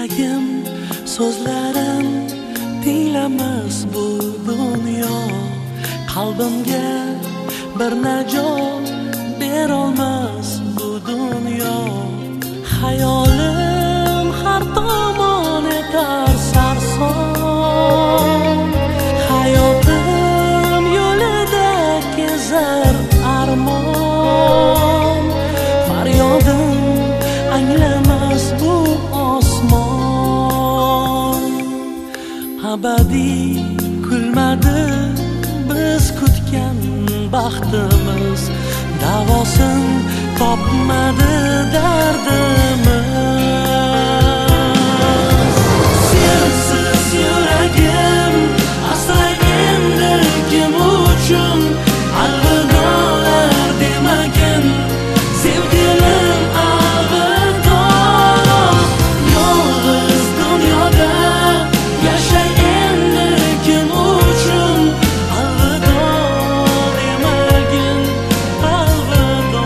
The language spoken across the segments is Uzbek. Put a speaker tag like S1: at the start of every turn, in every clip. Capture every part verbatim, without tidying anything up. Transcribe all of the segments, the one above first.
S1: Yuragim so'zlarim tinglamas bu dunyo, qalbimga bir najot berolmas bu dunyo. Hayolim har tomon etar sarson, hayotim yo'lida kezar armon. Faryodim anglamas bu osmon, abadiy kulmadi biz kutgan baxtimiz, davosin topmadi dardimiz. Sensiz yuragim asla endi kim uchun alvidolar demagin sevgilim, alvido. Yolg'iz dunyoda yasha endi kim uchun alvido demagin, alvido.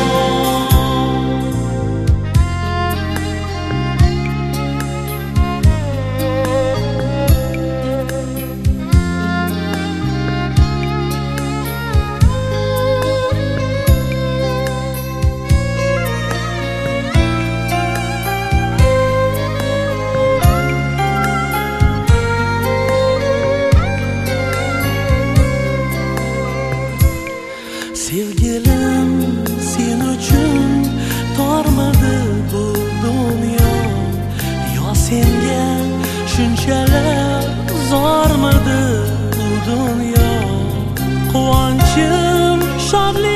S1: Sevgilim, sen uchun tormadi bu dunyo, yo senga shunchalar zormidi bu dunyo. Quvonchim, shodlik